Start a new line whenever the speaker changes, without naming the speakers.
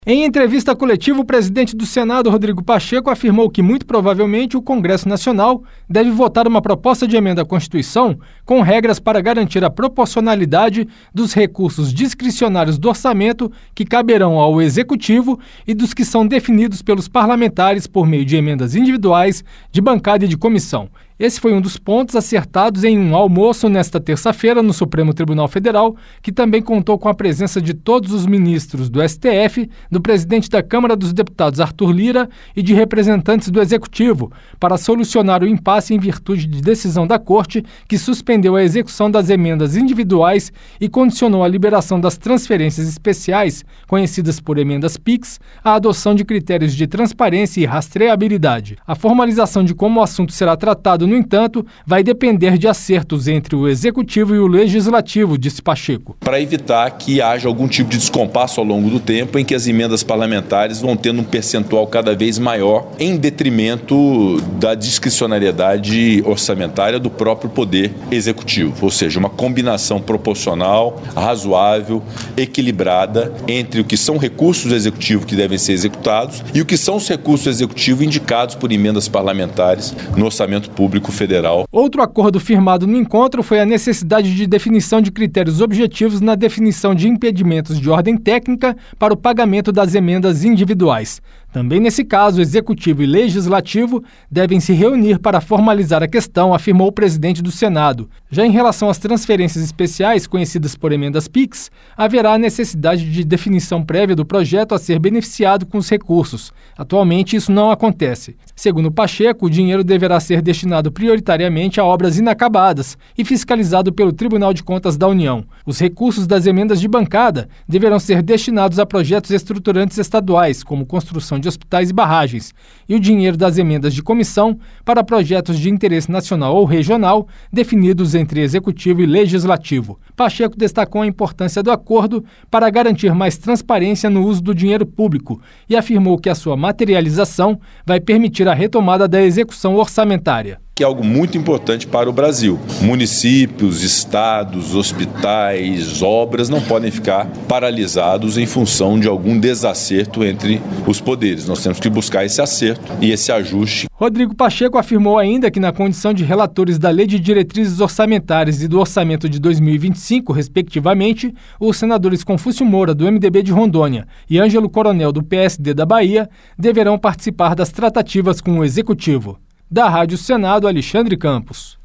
Em entrevista coletiva, o presidente do Senado, Rodrigo Pacheco, afirmou que, muito provavelmente, o Congresso Nacional deve votar uma proposta de emenda à Constituição com regras para garantir a proporcionalidade dos recursos discricionários do orçamento que caberão ao Executivo e dos que são definidos pelos parlamentares por meio de emendas individuais, de bancada e de comissão. Esse foi um dos pontos acertados em um almoço nesta terça-feira no Supremo Tribunal Federal, que também contou com a presença de todos os ministros do STF, do presidente da Câmara dos Deputados, Arthur Lira, e de representantes do Executivo, para solucionar o impasse em virtude de decisão da Corte, que suspendeu a execução das emendas individuais e condicionou a liberação das transferências especiais, conhecidas por emendas PIX, à adoção de critérios de transparência e rastreabilidade. A formalização de como o assunto será tratado, no entanto, vai depender de acertos entre o Executivo e o Legislativo, disse Pacheco.
Para evitar que haja algum tipo de descompasso ao longo do tempo em que as emendas parlamentares vão tendo um percentual cada vez maior em detrimento da discricionariedade orçamentária do próprio Poder Executivo, ou seja, uma combinação proporcional, razoável, equilibrada entre o que são recursos do Executivo que devem ser executados e o que são os recursos do Executivo indicados por emendas parlamentares no orçamento público federal.
Outro acordo firmado no encontro foi a necessidade de definição de critérios objetivos na definição de impedimentos de ordem técnica para o pagamento das emendas individuais. Também nesse caso, Executivo e Legislativo devem se reunir para formalizar a questão, afirmou o presidente do Senado. Já em relação às transferências especiais, conhecidas por emendas PIX, haverá a necessidade de definição prévia do projeto a ser beneficiado com os recursos. Atualmente, isso não acontece. Segundo Pacheco, o dinheiro deverá ser destinado prioritariamente a obras inacabadas e fiscalizado pelo Tribunal de Contas da União. Os recursos das emendas de bancada deverão ser destinados a projetos estruturantes estaduais, como construção de hospitais e barragens, e o dinheiro das emendas de comissão para projetos de interesse nacional ou regional definidos entre Executivo e Legislativo. Pacheco destacou a importância do acordo para garantir mais transparência no uso do dinheiro público e afirmou que a sua materialização vai permitir a retomada da execução orçamentária.
Que é algo muito importante para o Brasil. Municípios, estados, hospitais, obras não podem ficar paralisados em função de algum desacerto entre os poderes. Nós temos que buscar esse acerto e esse ajuste.
Rodrigo Pacheco afirmou ainda que, na condição de relatores da Lei de Diretrizes Orçamentárias e do Orçamento de 2025, respectivamente, os senadores Confúcio Moura, do MDB de Rondônia, e Ângelo Coronel, do PSD da Bahia, deverão participar das tratativas com o Executivo. Da Rádio Senado, Alexandre Campos.